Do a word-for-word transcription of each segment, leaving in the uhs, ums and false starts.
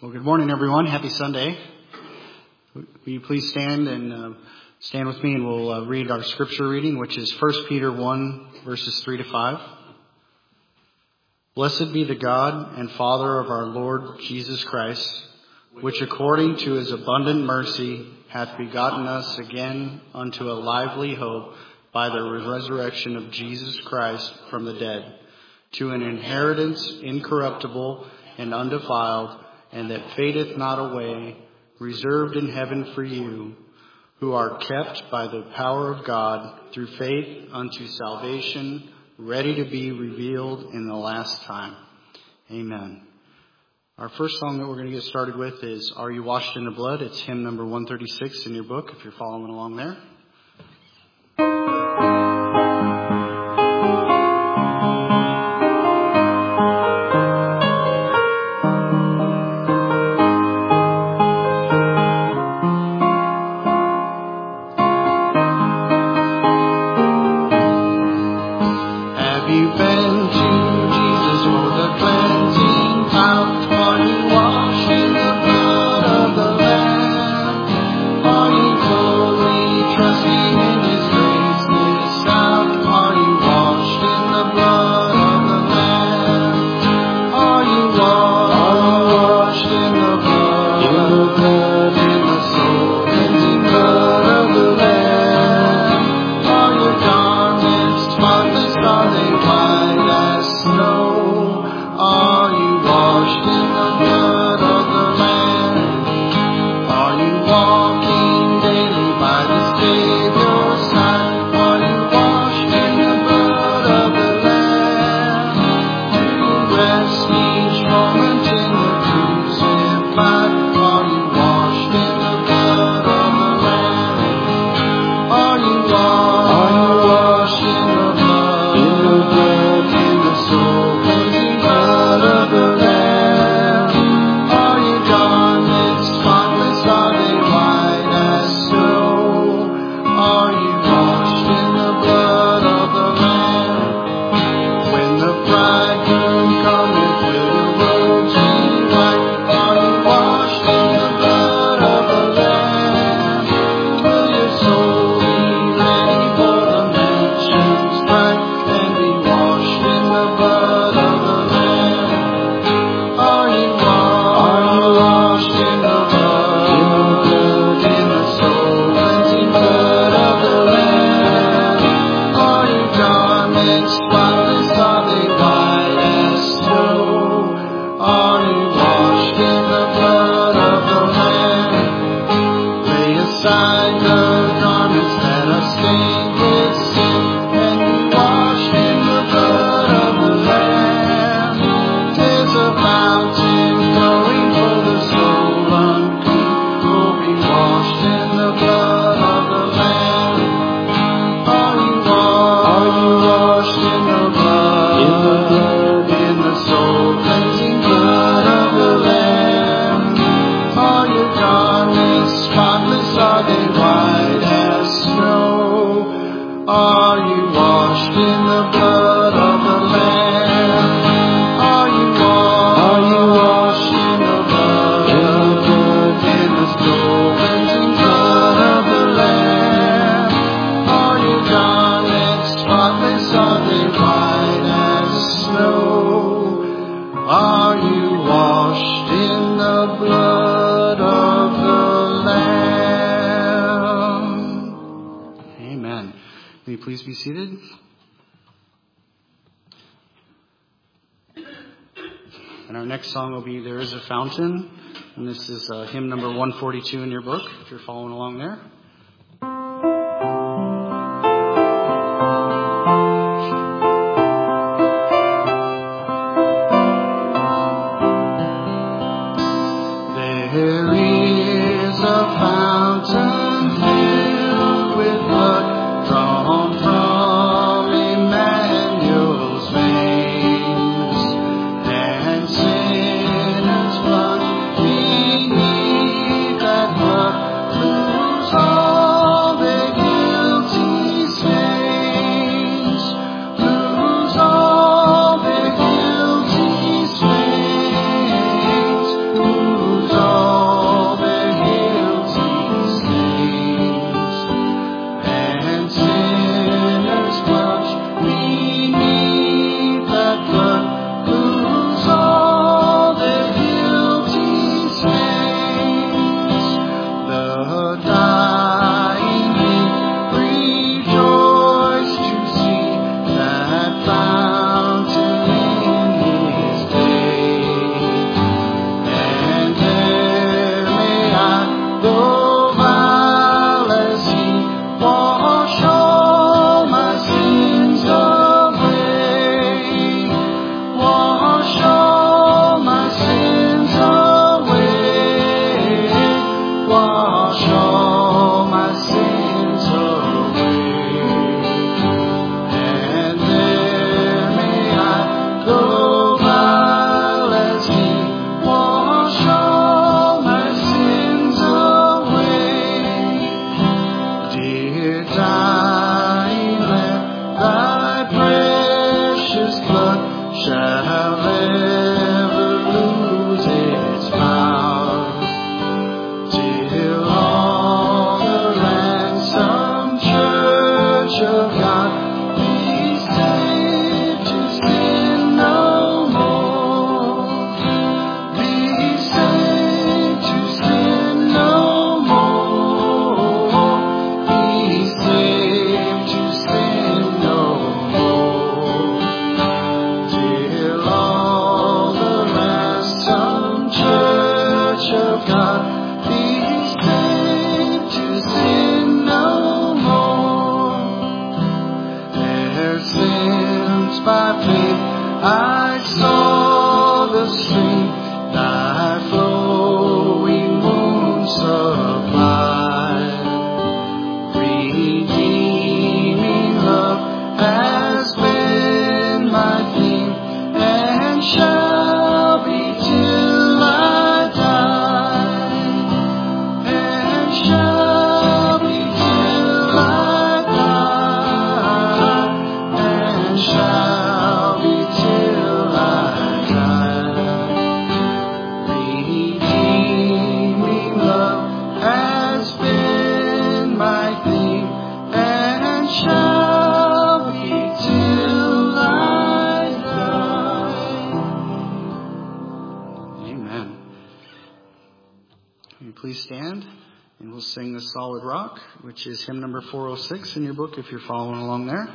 Well, good morning, everyone. Happy Sunday. Will you please stand and uh, stand with me, and we'll uh, read our scripture reading, which is First Peter one, verses three to five. Blessed be the God and Father of our Lord Jesus Christ, which according to his abundant mercy hath begotten us again unto a lively hope by the resurrection of Jesus Christ from the dead, to an inheritance incorruptible and undefiled, and that fadeth not away, reserved in heaven for you, who are kept by the power of God through faith unto salvation, ready to be revealed in the last time. Amen. Our first song that we're going to get started with is Are You Washed in the Blood? It's hymn number one thirty-six in your book, if you're following along there. Song will be There Is a Fountain, and this is uh, hymn number one forty-two in your book, if you're following along there. There is a fountain filled with blood drawn from Emmanuel's veins, and sinners plunged beneath that blood lose all their guilty stains, lose all their guilty stains, lose of God, be saved to sin no more. Their sins by faith I saw the stream, thy flowing wounds supplied. Redeeming love has been my theme, and shall be till I die, and shall be till I die, and shall be till I die. Redeeming love has been my theme, and shall be till I die. Amen. Will you please stand, and we'll sing the Solid Rock, which is hymn number four oh six in your book if you're following along there.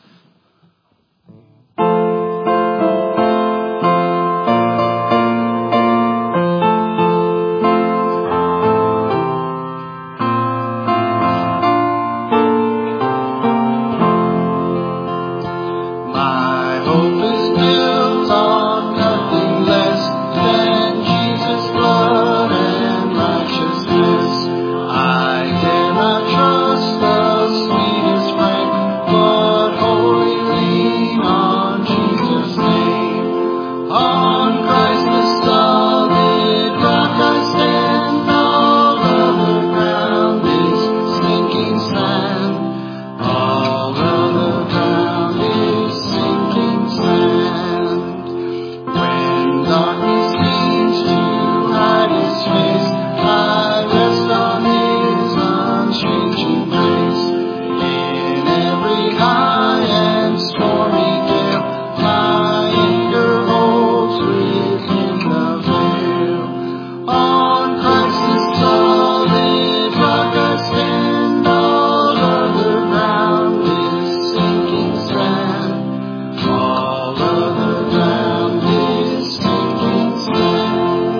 My hope is built on nothing less than Jesus' blood and righteousness. I dare not trust the sweetest friend, but wholly lean on Jesus' name. On Christ the solid rock I stand, all other ground is sinking sand. All other ground is sinking sand. When darkness seems to hide His face, I rest on His unchanging grace. In every high and stormy gale, my anchor holds within the veil. On Christ the solid rock I stand, all other ground is sinking sand. All other ground is sinking sand.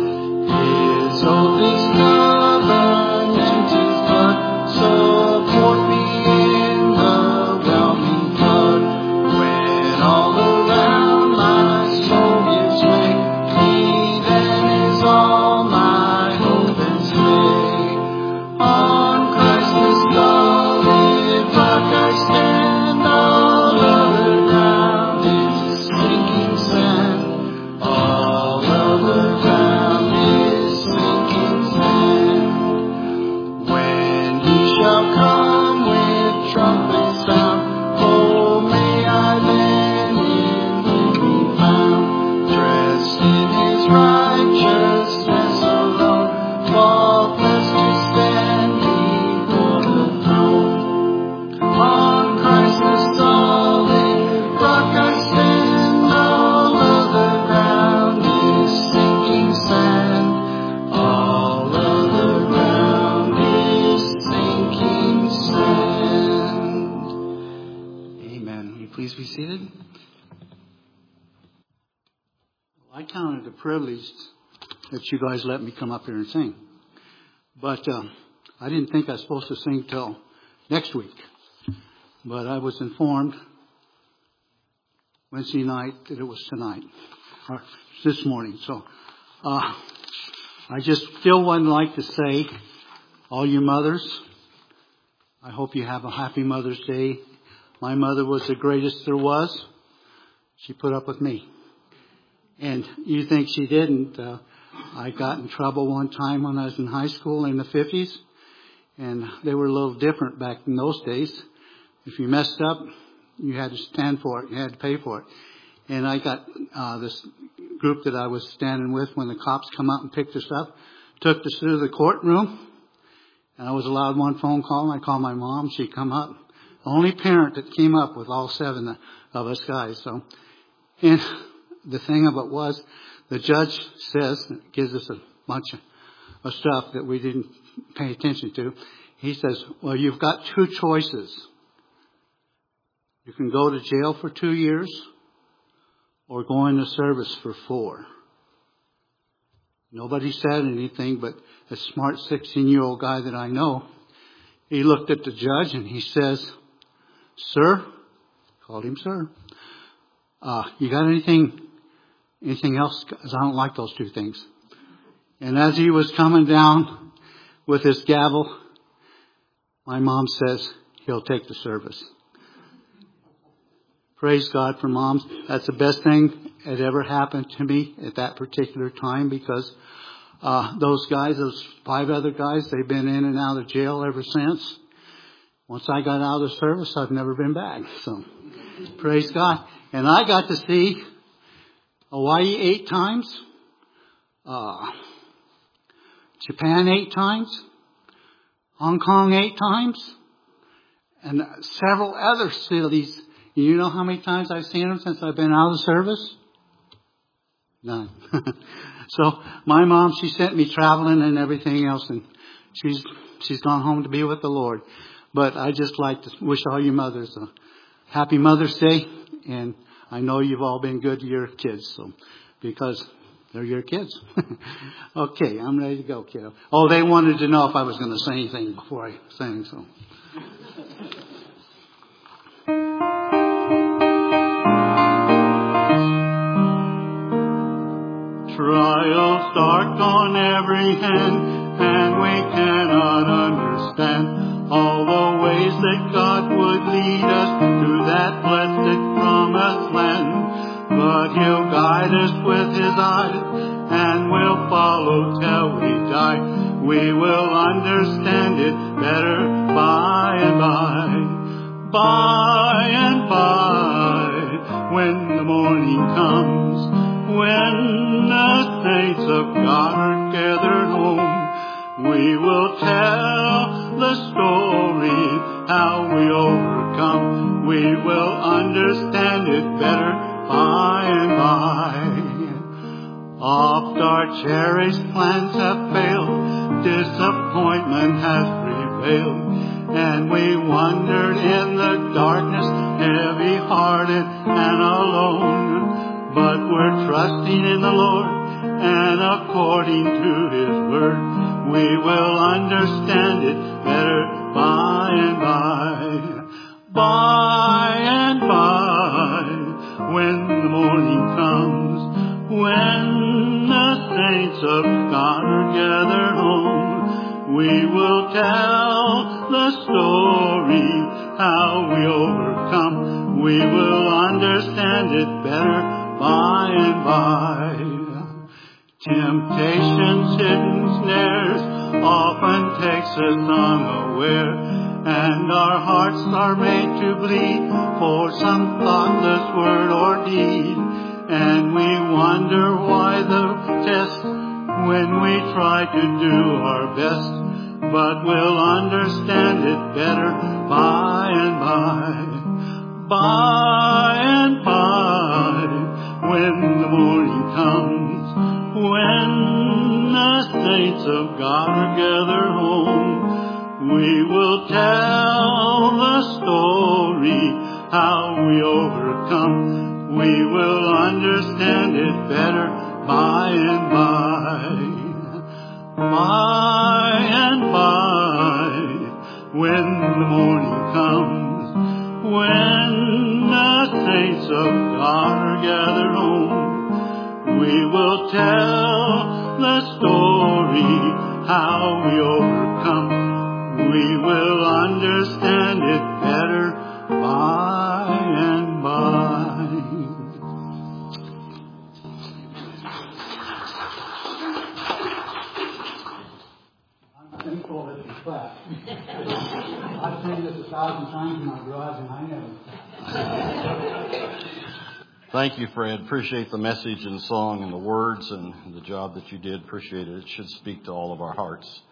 His oath is covenant, His blood support me in the whelming flood. When all around my soul gives way, He then is all my hope and stay. On Christ the solid rock I stand, all other ground is sinking sand. All other ground is sinking sand. When He shall come with trumpet sound, oh, may I then in Him be found, dressed in His righteousness alone, faultless to stand before the throne. On Christ the solid rock I stand, all other ground is sinking sand. All other ground is sinking sand. Amen. Will you please be seated? I count it a privilege that you guys let me come up here and sing. But uh, I didn't think I was supposed to sing till next week. But I was informed Wednesday night that it was tonight, or this morning. So uh, I just still would like to say, all you mothers, I hope you have a happy Mother's Day. My mother was the greatest there was. She put up with me. And you think she didn't. Uh, I got in trouble one time when I was in high school in the fifties. And they were a little different back in those days. If you messed up, you had to stand for it. You had to pay for it. And I got uh, this group that I was standing with when the cops come out and picked us up, took us through the courtroom. And I was allowed one phone call. And I called my mom. She come up. The only parent that came up with all seven of us guys. So, and the thing of it was, the judge says, gives us a bunch of, of stuff that we didn't pay attention to. He says, well, you've got two choices. You can go to jail for two years or go into service for four. Nobody said anything, but a smart sixteen-year-old guy that I know, he looked at the judge and he says, "Sir," called him sir, uh, "you got anything, anything else? Because I don't like those two things." And as he was coming down with his gavel, my mom says, "He'll take the service." Praise God for moms. That's the best thing that ever happened to me at that particular time, because uh, those guys, those five other guys, they've been in and out of jail ever since. Once I got out of the service, I've never been back. So, praise God. And I got to see Hawaii eight times, uh, Japan eight times, Hong Kong eight times, and several other cities. You know how many times I've seen them since I've been out of the service? None. So my mom, she sent me traveling and everything else, and she's she's gone home to be with the Lord. But I just like to wish all you mothers a happy Mother's Day, and I know you've all been good to your kids, so because they're your kids. Okay, I'm ready to go, kiddo. Oh, they wanted to know if I was going to say anything before I sang, so. Trials dark on every hand, and we cannot understand all the ways that God would lead us to that blessed promised land. But He'll guide us with His eyes, and we'll follow till we die. We will understand it better by and by. By and by, when the morning comes, when the saints of God are gathered home, we will tell the story, how we overcome. We will understand it better by and by. Oft our cherished plans have failed, disappointment has prevailed, and we wandered in the darkness, heavy-hearted and alone. But we're trusting in the Lord, and according to His word, we will understand it better by and by. By and by, when the morning comes, when the saints of God are gathered home, we will tell the story, how we overcome. We will understand it better by and by. Temptation's hidden snares often takes us unaware, and our hearts are made to bleed for some thoughtless word or deed. And we wonder why the test when we try to do our best, but we'll understand it better by and by. By and by, when the morning comes, when the saints of God are gathered home, we will tell the story, how we overcome. We will understand it better by and by. By and by, when the morning comes, when the saints of God are gathered home, we will tell the story, how we overcome. We will understand it better by and by. I'm thankful that you clap. I've sang this a thousand times in my garage, and I never. Thank you, Fred. Appreciate the message and song and the words and the job that you did. Appreciate it. It should speak to all of our hearts.